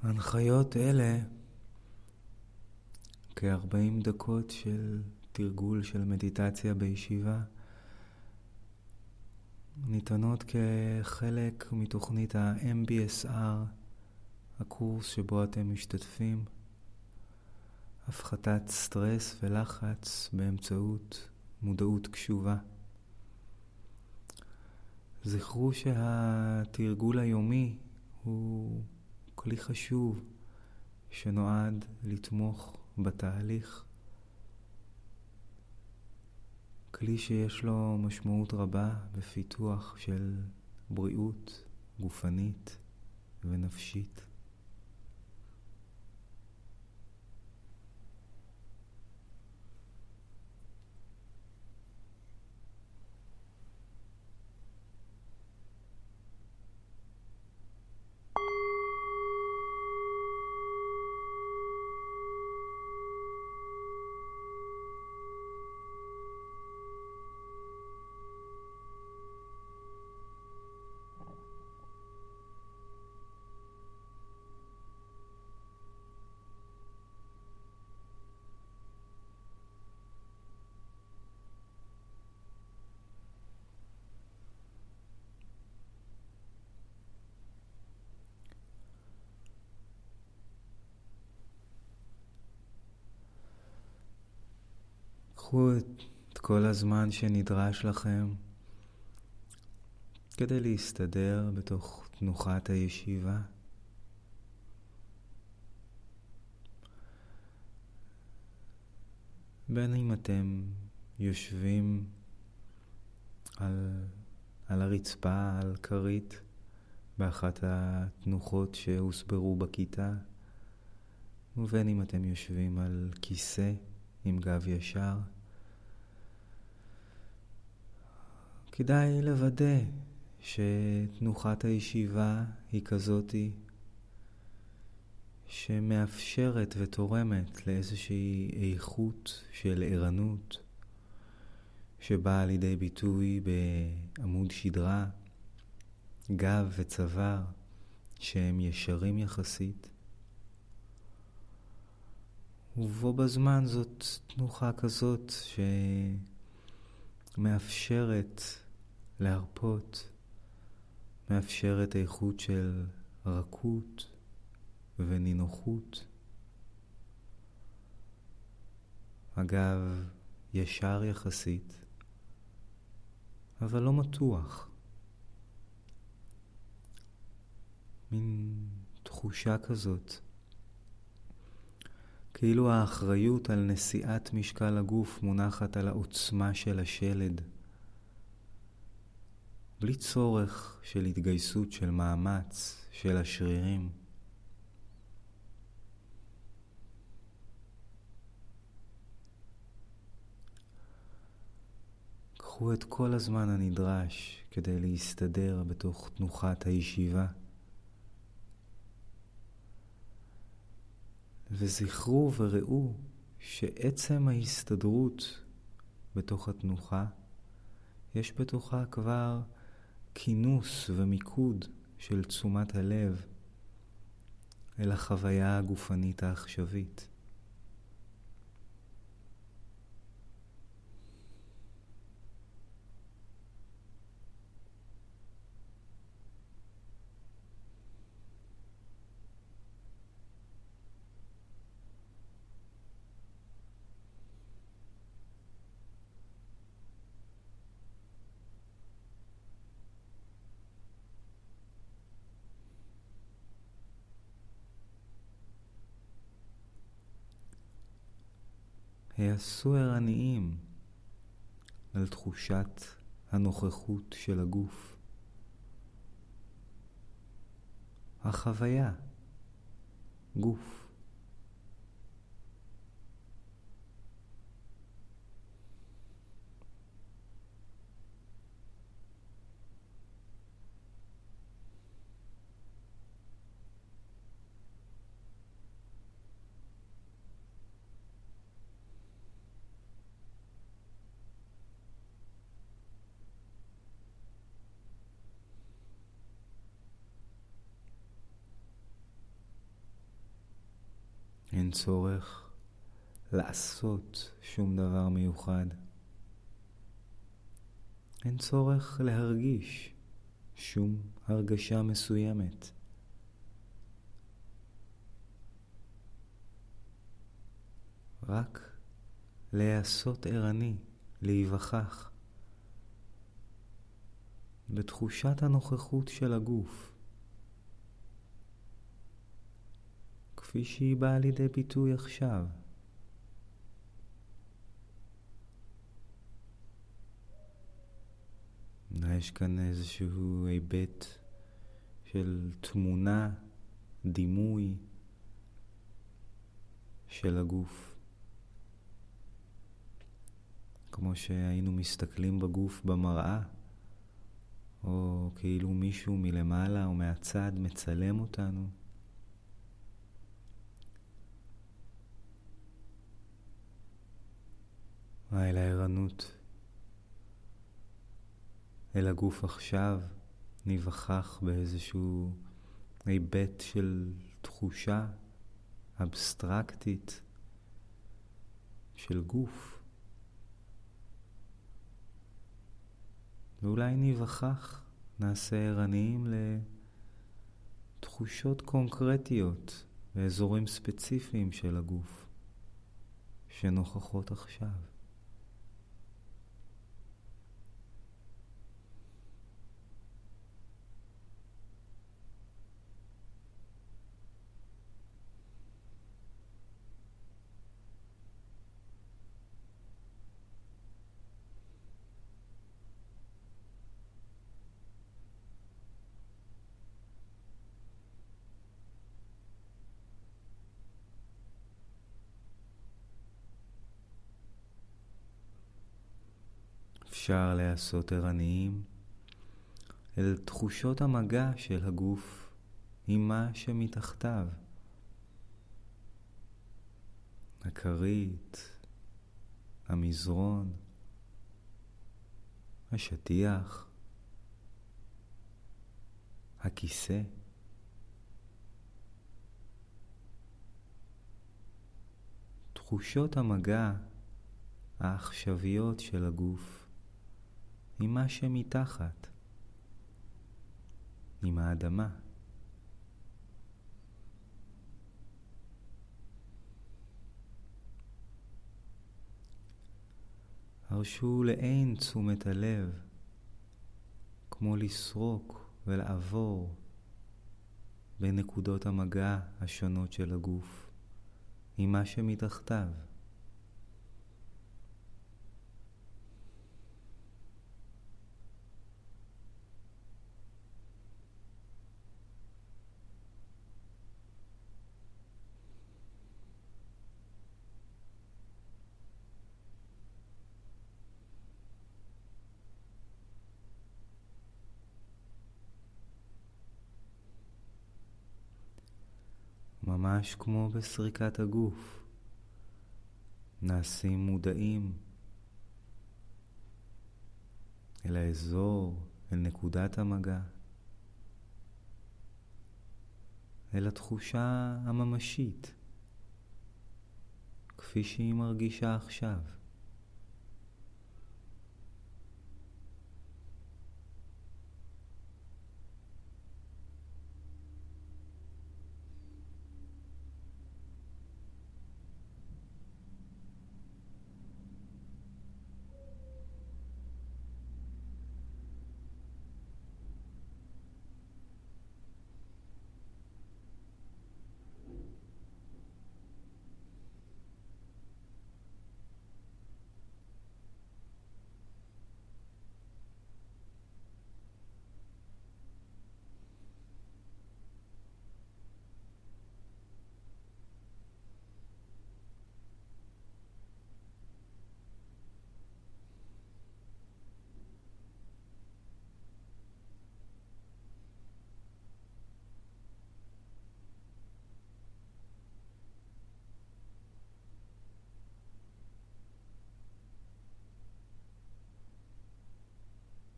הנחיות אלה, כ-40 דקות של תרגול של מדיטציה בישיבה, ניתנות כחלק מתוכנית ה-MBSR, הקורס שבו אתם משתתפים, הפחתת סטרס ולחץ באמצעות מודעות קשובה. זכרו שהתרגול היומי הוא כלי חשוב שנועד לתמוך בתהליך, כלי שיש לו משמעות רבה בפיתוח של בריאות גופנית ונפשית. קחו את כל הזמן שנדרש לכם כדי להסתדר בתוך תנוחת הישיבה. בין אם אתם יושבים על הרצפה, על כרית, באחת התנוחות שהוסברו בכיתה, ובין אם אתם יושבים על כיסא עם גב ישר. כדאי לוודא שתנוחת הישיבה היא כזאתי שמאפשרת ותורמת לאיזושהי איכות של ערנות שבאה לידי ביטוי בעמוד שדרה, גב וצוואר שהם ישרים יחסית. ובו בזמן זאת תנוחה כזאת שמאפשרת להרפות, מאפשרת איכות של רכות ונינוחות. הגב ישר יחסית, אבל לא מתוח. מין תחושה כזאת, כאילו האחריות על נשיאת משקל הגוף מונחת על העוצמה של השלד, בלי צורך של התגייסות של מאמץ של השרירים. קחו את כל הזמן הנדרש כדי להסתדר בתוך תנוחת הישיבה. וזכרו וראו שעצם ההסתדרות בתוך התנוחה, יש בתוכה כבר כינוס ומיקוד של תשומת הלב אל החוויה הגופנית העכשווית. היעשו ערניים על תחושת הנוכחות של הגוף. החוויה, גוף. אין צורך לעשות שום דבר מיוחד. אין צורך להרגיש שום הרגשה מסוימת. רק להיעשות ערני, להיווכח בתחושת הנוכחות של הגוף, כפי שהיא באה לידי ביטוי עכשיו. יש כאן איזשהו היבט של תמונה, דימוי של הגוף. כמו שהיינו מסתכלים בגוף במראה, או כאילו מישהו מלמעלה או מהצד מצלם אותנו. אל הערנות אל הגוף עכשיו, ניווכח באיזשהו היבט של תחושה אבסטרקטית של גוף. ואולי ניווכח, נעשה ערניים לתחושות קונקרטיות באזורים ספציפיים של הגוף שנוכחות עכשיו. אפשר לעשות ערניים אל תחושות המגע של הגוף עם מה שמתחתיו. הכרית, המזרון, השטיח, הכיסא. תחושות המגע העכשוויות של הגוף עם מה שמתחת, עם האדמה. הרשו לעין תשומת הלב, כמו לסרוק ולעבור בנקודות המגע השונות של הגוף עם מה שמתחתיו. ממש כמו בסריקת הגוף, נעשים מודעים אל האזור, אל נקודת המגע, אל התחושה הממשית, כפי שהיא מרגישה עכשיו.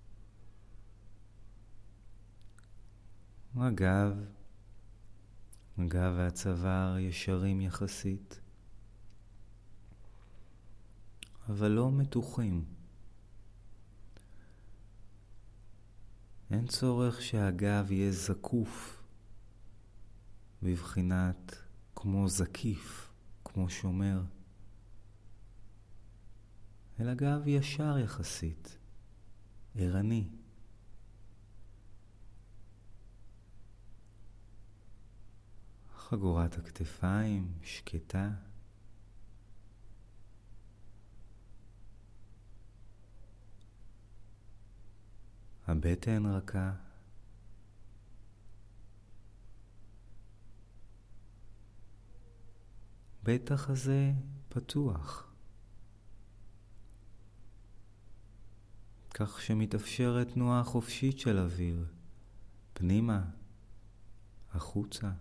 הגב הגב והצוואר ישרים יחסית, אבל לא מתוחים. אין צורך שהגב יהיה זקוף, בבחינת כמו זקיף, כמו שומר, אלא גב ישר יחסית, ערני. חגורת הכתפיים שקטה. הבטן רכה. בית החזה פתוח, כך שמתאפשרת תנועה חופשית של אוויר, פנימה, החוצה.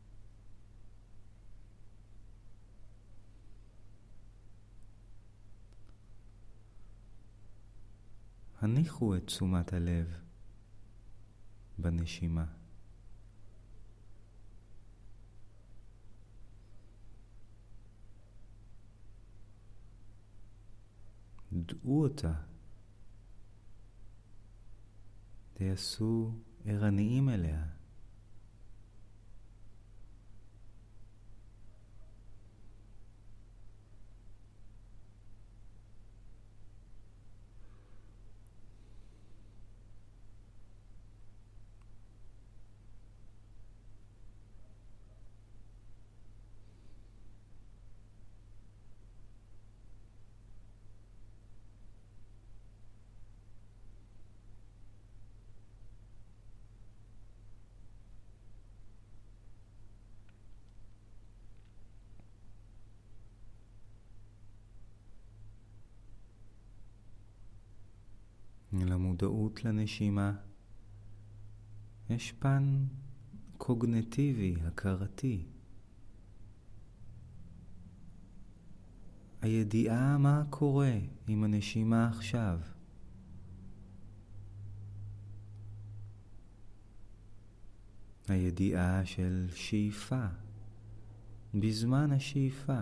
הניחו את תשומת הלב בנשימה. דעו אותה. תעשו ערניים אליה. למודעות לנשימה יש פן קוגניטיבי, הכרתי. הידיעה מה קורה עם הנשימה עכשיו. הידיעה של שאיפה, בזמן השאיפה.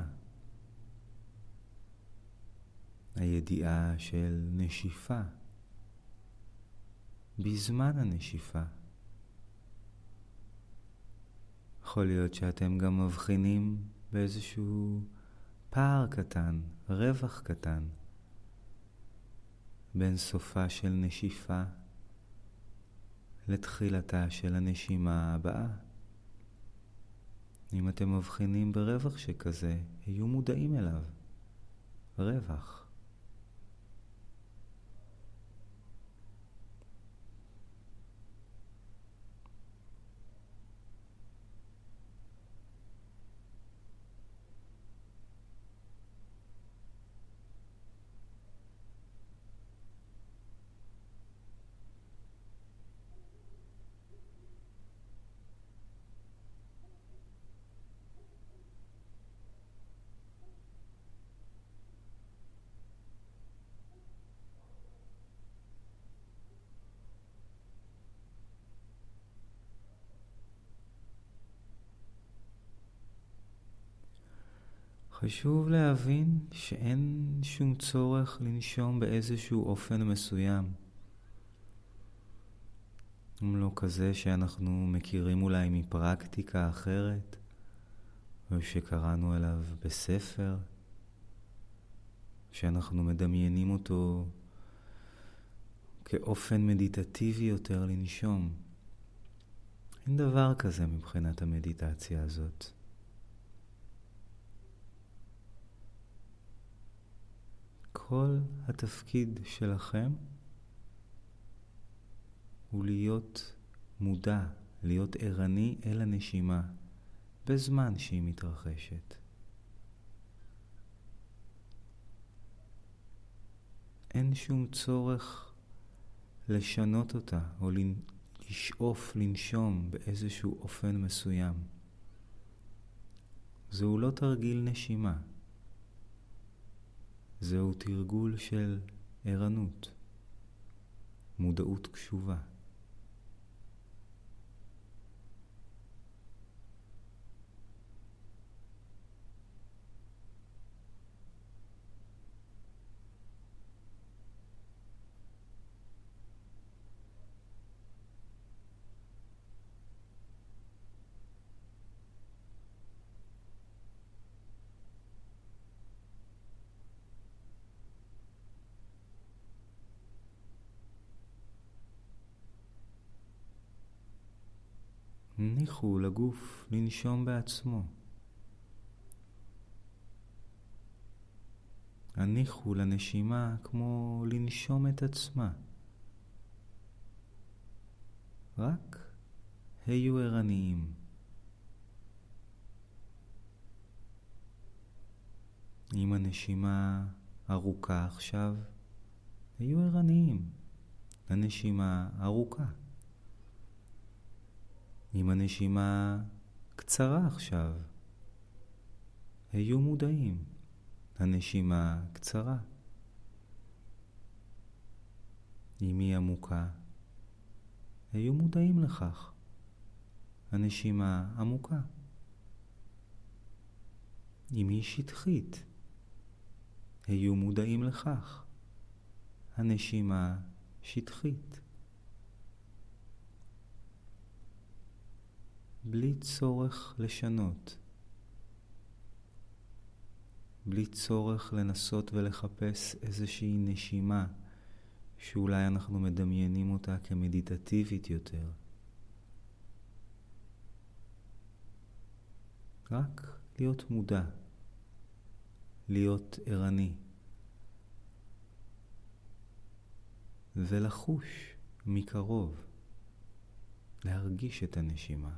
הידיעה של נשיפה, בזמן הנשיפה. יכול להיות שאתם גם מבחינים באיזשהו פער קטן, רווח קטן, בין סופה של נשיפה לתחילתה של הנשימה הבאה. אם אתם מבחינים ברווח שכזה, היו מודעים אליו. רווח. חשוב להבין שאין שום צורך לנשום באיזשהו אופן מסוים. אם לא כזה שאנחנו מכירים אולי מפרקטיקה אחרת, או שקראנו עליו בספר, שאנחנו מדמיינים אותו כאופן מדיטטיבי יותר לנשום. אין דבר כזה מבחינת המדיטציה הזאת. כל התפקיד שלכם הוא להיות מודע, להיות ערני אל הנשימה בזמן שהיא מתרחשת. אין שום צורך לשנות אותה או לשאוף לנשום באיזשהו אופן מסוים. זהו לא תרגיל נשימה. זהו תרגול של ערנות, מודעות קשובה. הניחו לגוף לנשום בעצמו. הניחו לנשימה כמו לנשום את עצמה. רק היו ערניים. אם הנשימה ארוכה עכשיו, היו ערניים. הנשימה ארוכה. אם הנשימה קצרה עכשיו, היו מודעים. הנשימה קצרה. אם היא עמוקה, היו מודעים לכך. הנשימה עמוקה. אם היא שטחית, היו מודעים לכך. הנשימה שטחית. בלי צורך לשנות. בלי צורך לנסות ולחפש איזושהי נשימה שאולי אנחנו מדמיינים אותה כמדיטטיבית יותר. רק להיות מודע, להיות ערני, ולחוש מקרוב, להרגיש את הנשימה.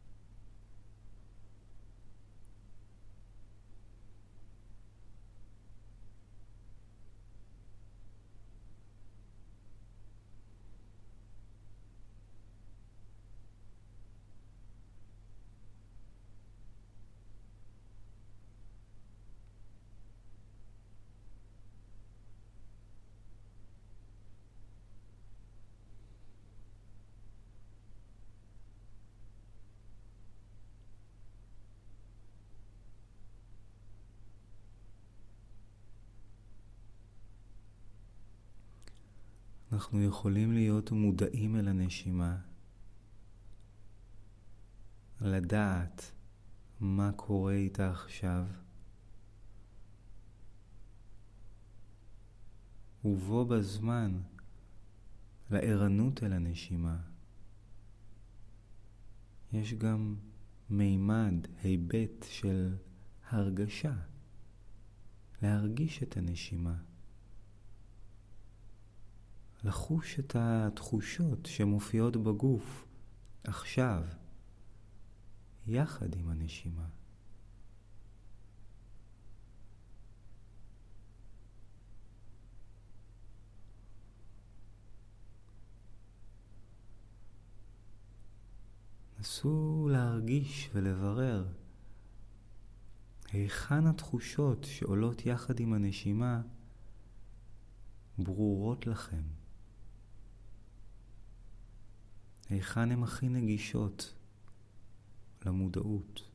אנחנו יכולים להיות מודעים אל הנשימה, לדעת מה קורה איתה עכשיו, ובו בזמן לערנות אל הנשימה. יש גם מימד, היבט של הרגשה, להרגיש את הנשימה. לחוש את התחושות שמופיעות בגוף עכשיו, יחד עם הנשימה. נסו להרגיש ולברר היכן התחושות שעולות יחד עם הנשימה ברורות לכם. היכן הן הכי נגישות למודעות.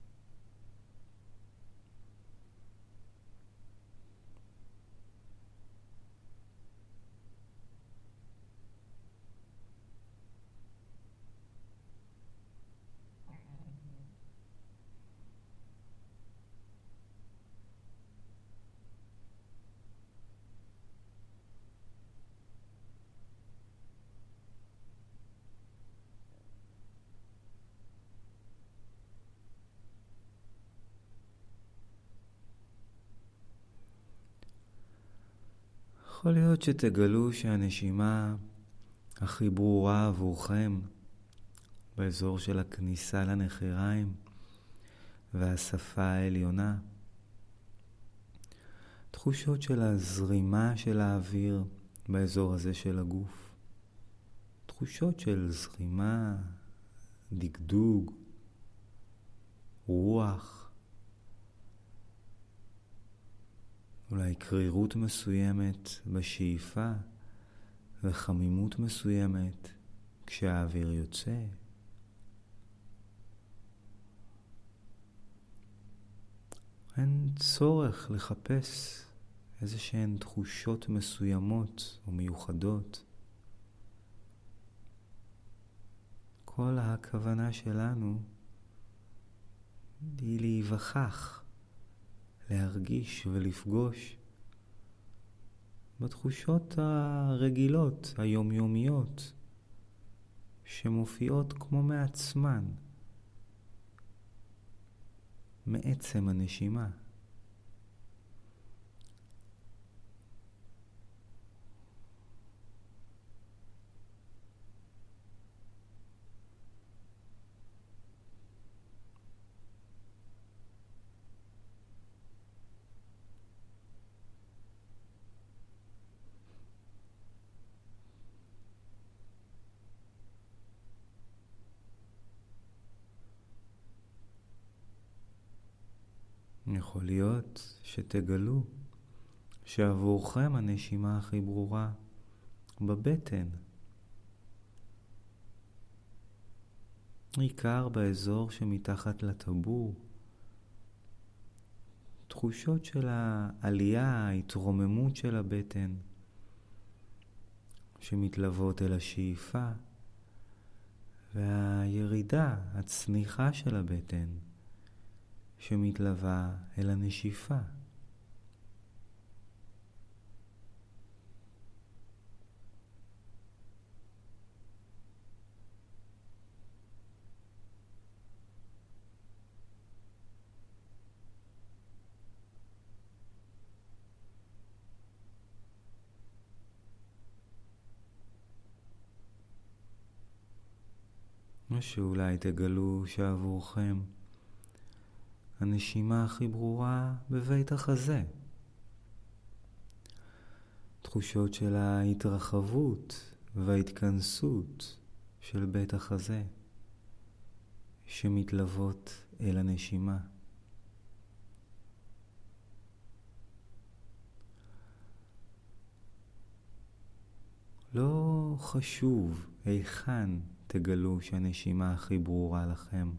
יכול להיות שתגלו שהנשימה הכי ברורה עבורכם באזור של הכניסה לנחיריים והשפה העליונה. תחושות של הזרימה של האוויר באזור הזה של הגוף. תחושות של זרימה, דגדוג, רוח. אולי קרירות מסוימת בשאיפה וחמימות מסוימת כשהאוויר יוצא. אין צורך לחפש איזה שהן תחושות מסוימות או מיוחדות. כל הכוונה שלנו היא להיווכח, להרגיש ולפגוש בתחושות הרגילות, היומיומיות, שמופיעות כמו מעצמן, מעצם הנשימה. יכול להיות שתגלו שעבורכם הנשימה הכי ברורה בבטן, עיקר באזור שמתחת לטבור. תחושות של העלייה, ההתרוממות של הבטן שמתלוות אל השאיפה, והירידה, הצניחה של הבטן שמתלווה אל הנשיפה. או שאולי תגלו שעבורכם הנשימה הכי ברורה בבית החזה. תחושות של ההתרחבות וההתכנסות של בית החזה שמתלוות אל הנשימה. לא חשוב היכן תגלו שהנשימה הכי ברורה לכם.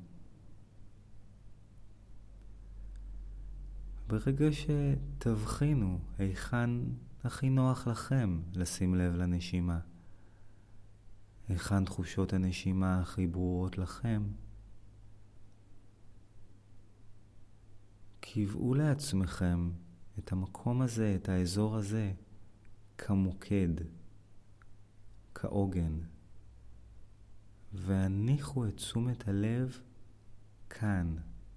ברגע שתבחינו היכן הכי נוח לכם לשים לב לנשימה, היכן תחושות הנשימה הכי ברורות לכם, קבעו לעצמכם את המקום הזה, את האזור הזה, כמוקד, כעוגן, והניחו את תשומת הלב כאן,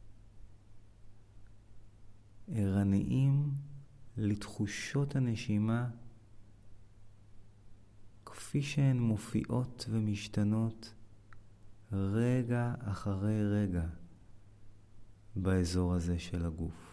ערניים לתחושות הנשימה כפי שהן מופיעות ומשתנות רגע אחרי רגע באזור הזה של הגוף.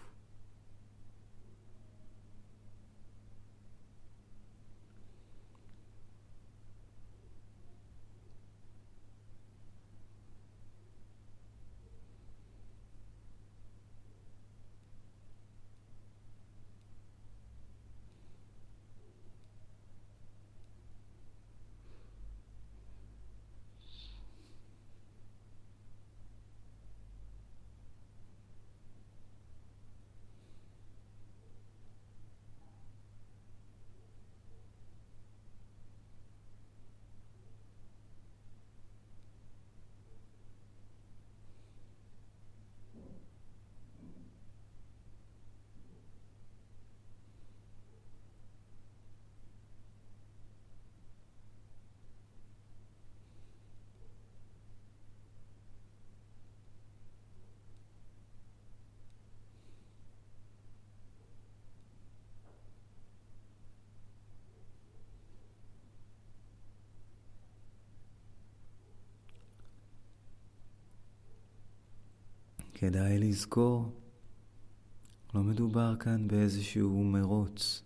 כדאי לזכור, לא מדובר כאן באיזשהו מרוץ.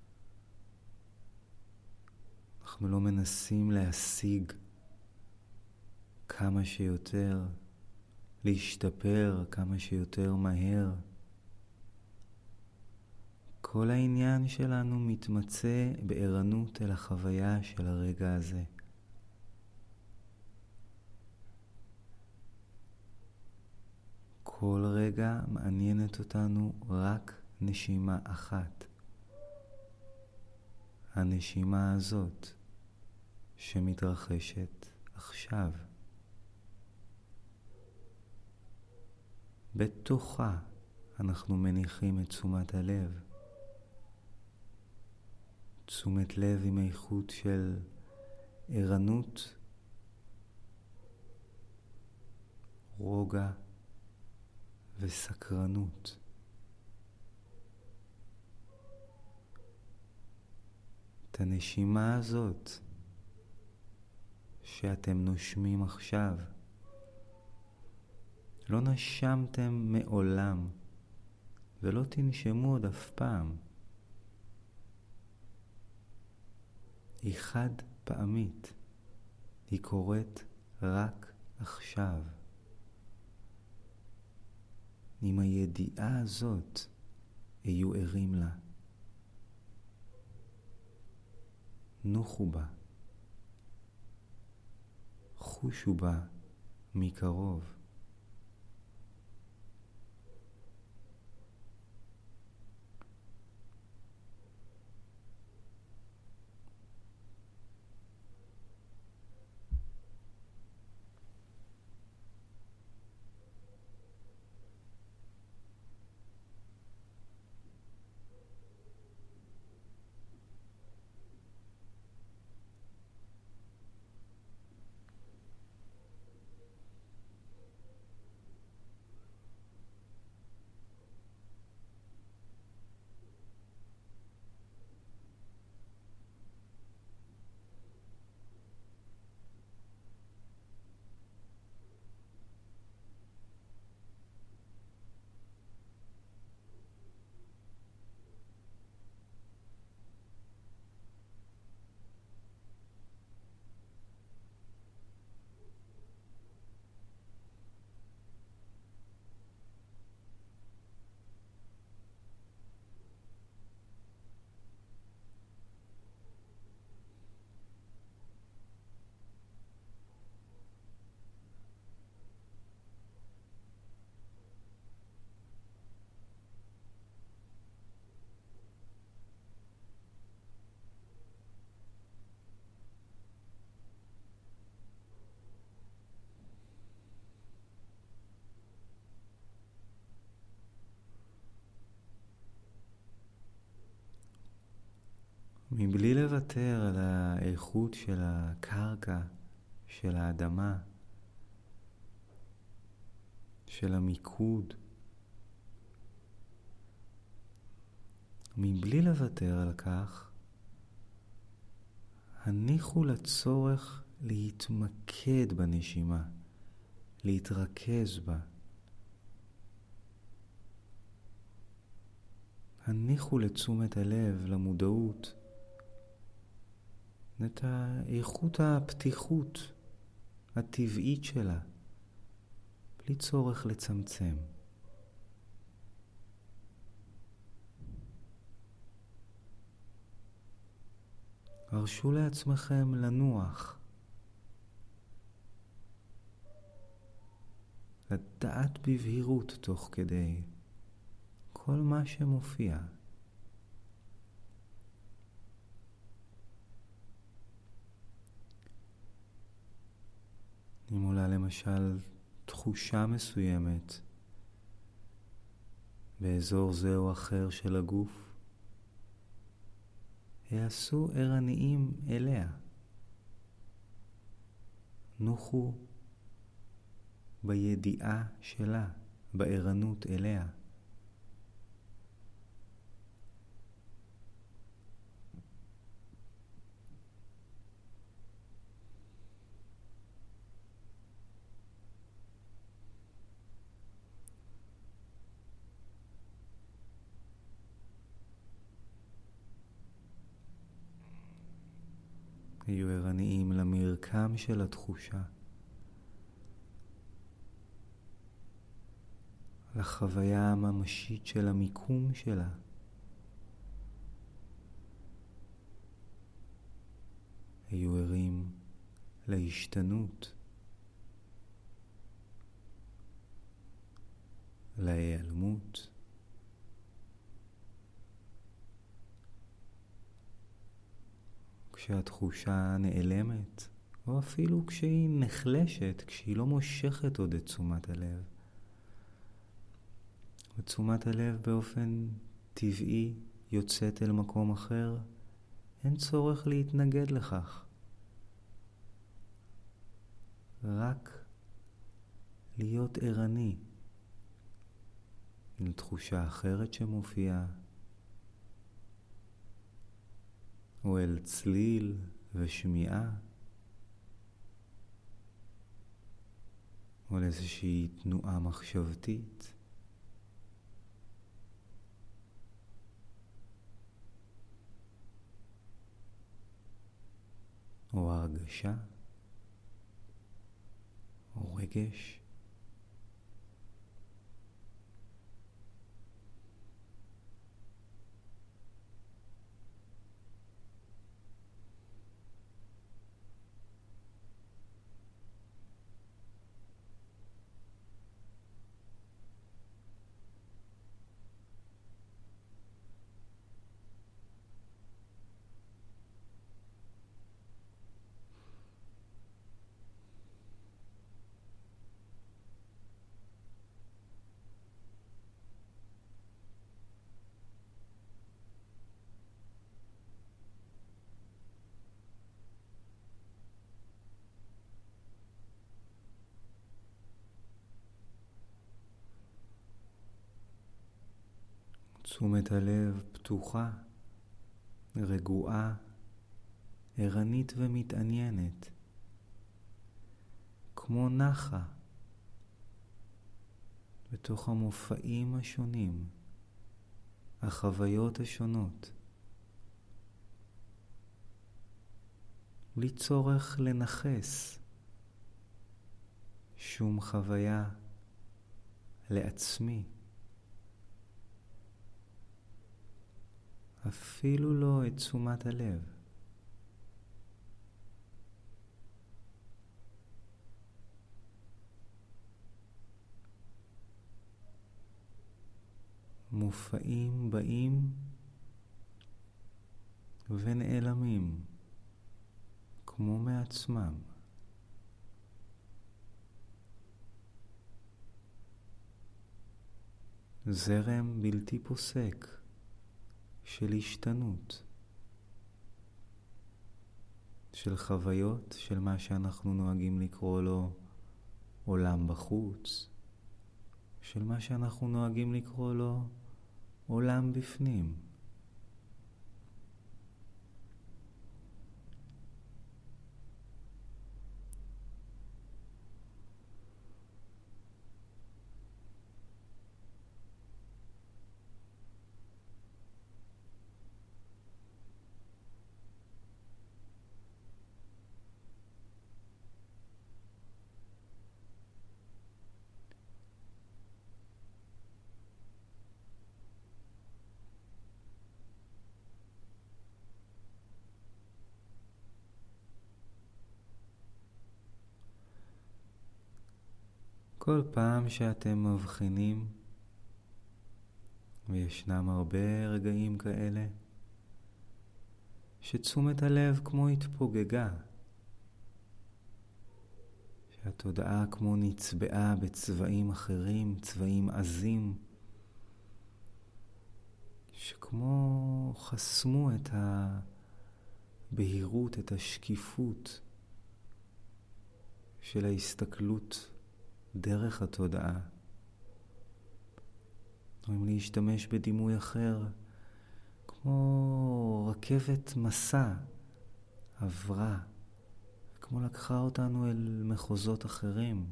אנחנו לא מנסים להשיג כמה שיותר, להשתפר כמה שיותר מהר. כל העניין שלנו מתמצא בערנות אל החוויה של הרגע הזה. כל רגע מעניינת אותנו רק נשימה אחת. הנשימה הזאת שמתרחשת עכשיו. בתוכה אנחנו מניחים את תשומת הלב. תשומת לב עם איכות של ערנות רוגע וסקרנות. את הנשימה הזאת שאתם נושמים עכשיו, לא נשמתם מעולם ולא תנשמו עוד אף פעם. היא חד פעמית, היא קורית רק עכשיו. עם הידיעה הזאת היו ערים לה. נוחו בה, חושו בה מקרוב. מבלי לוותר על האיכות של הקרקע, של האדמה, של המיקוד, מבלי לוותר על כך, הניחו לצורך להתמקד בנשימה, להתרכז בה. הניחו לתשומת הלב, למודעות, את האיכות הפתיחות הטבעית שלה, בלי צורך לצמצם. הרשו לעצמכם לנוח, לדעת בבהירות תוך כדי כל מה שמופיע. אם עולה למשל תחושה מסוימת באזור זה או אחר של הגוף, יעשו ערניים אליה. נוחו בידיעה שלה, בערנות אליה. היו ערניים למרקם של התחושה, לחוויה הממשית של המיקום שלה. היו ערים להשתנות, להיעלמות, כשהתחושה נעלמת, או אפילו כשהיא נחלשת, כשהיא לא מושכת עוד את תשומת הלב. ותשומת הלב באופן טבעי יוצאת אל מקום אחר, אין צורך להתנגד לכך. רק להיות ערני לתחושה אחרת שמופיעה, או אל צליל ושמיעה, או לאיזושהי תנועה מחשבתית. או הרגשה, או רגש. תשומת הלב פתוחה, רגועה, ערנית ומתעניינת, כמו נחה בתוך המופעים השונים, החוויות השונות, בלי צורך לנחס שום חוויה לעצמי, אפילו לא את תשומת הלב. מופעים באים ונעלמים כמו מעצמם. זרם בלתי פוסק של השתנות, של חוויות, של מה שאנחנו נוהגים לקרוא לו עולם בחוץ, של מה שאנחנו נוהגים לקרוא לו עולם בפנים. כל פעם שאתם מבחינים, וישנם הרבה רגעים כאלה, שתשומת הלב כמו התפוגגה, שהתודעה כמו נצבעה בצבעים אחרים, צבעים עזים, שכמו חסמו את הבהירות, את השקיפות של ההסתכלות דרך התודעה. או אם להשתמש בדימוי אחר, כמו רכבת מסע עברה, כמו לקחה אותנו אל מחוזות אחרים.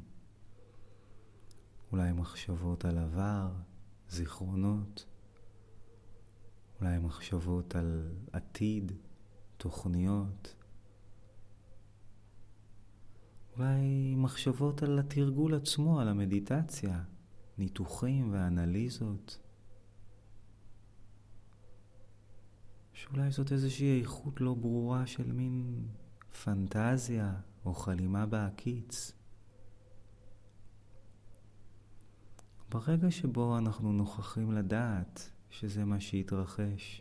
אולי מחשבות על עבר, זיכרונות, אולי מחשבות על עתיד, תוכניות, אולי מחשבות על התרגול עצמו, על המדיטציה, ניתוחים ואנליזות. שאולי זאת איזושהי איכות לא ברורה של מין פנטזיה או חלימה בהקיץ. ברגע שבו אנחנו נוכחים לדעת שזה מה שהתרחש,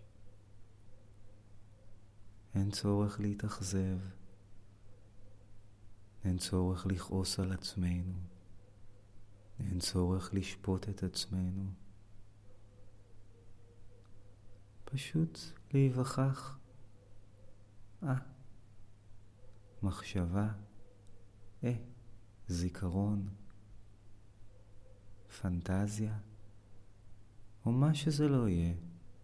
אין צורך להתאכזב, אין צורך לכעוס על עצמנו, אין צורך לשפוט את עצמנו. פשוט להיווכח, מחשבה, זיכרון, פנטזיה, או מה שזה לא יהיה,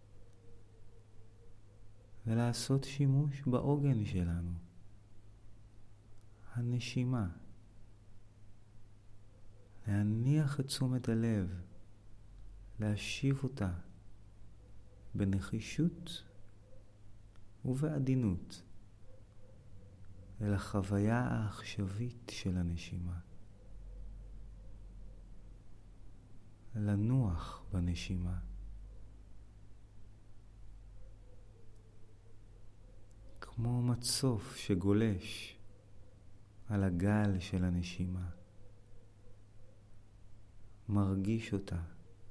ולעשות שימוש בעוגן שלנו, הנשימה. להניח את תשומת הלב, להשיב אותה בנחישות ובעדינות אל החוויה העכשווית של הנשימה. לנוח בנשימה. כמו מצוף שגולש על הגל של הנשימה. מרגיש אותה.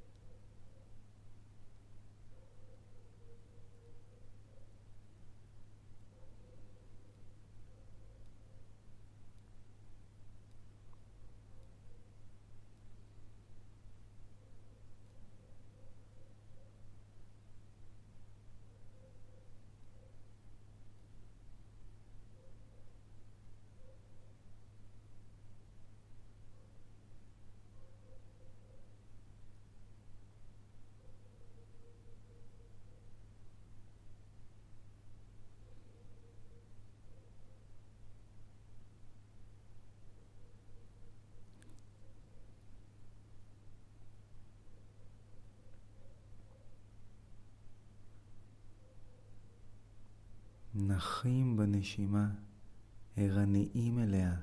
נחים בנשימה, ערניים אליה,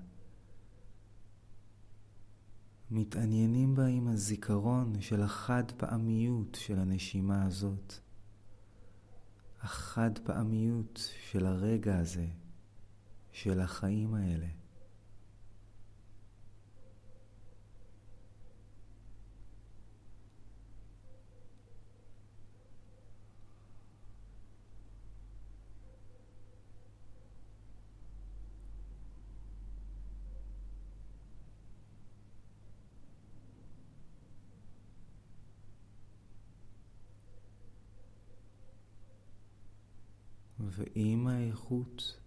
מתעניינים בה עם הזיכרון של החד פעמיות של הנשימה הזאת, החד פעמיות של הרגע הזה, של החיים האלה. ועם האיכות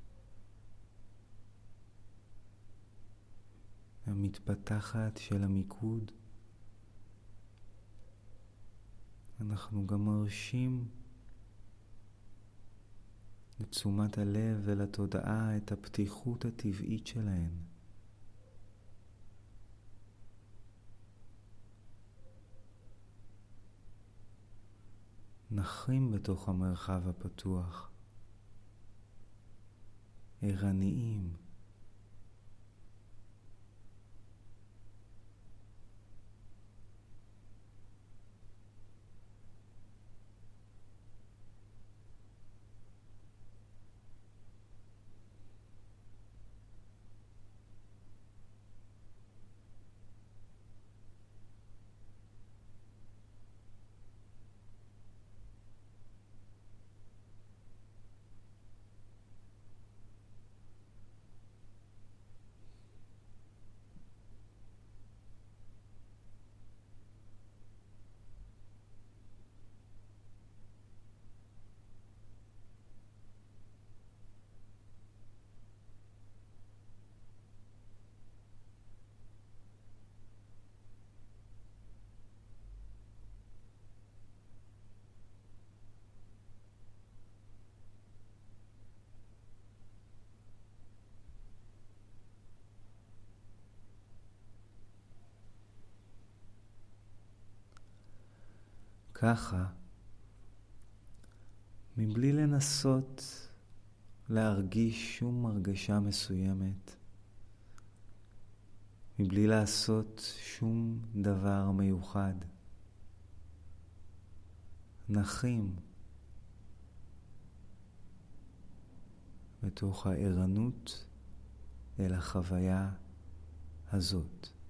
המתפתחת של המיקוד, אנחנו גם מרשים לתשומת הלב ולתודעה את הפתיחות הטבעית שלהן. נחים בתוך המרחב הפתוח, ערניים. ככה, מבלי לנסות להרגיש שום הרגשה מסוימת, מבלי לעשות שום דבר מיוחד, נחים בתוך הערנות אל החוויה הזאת.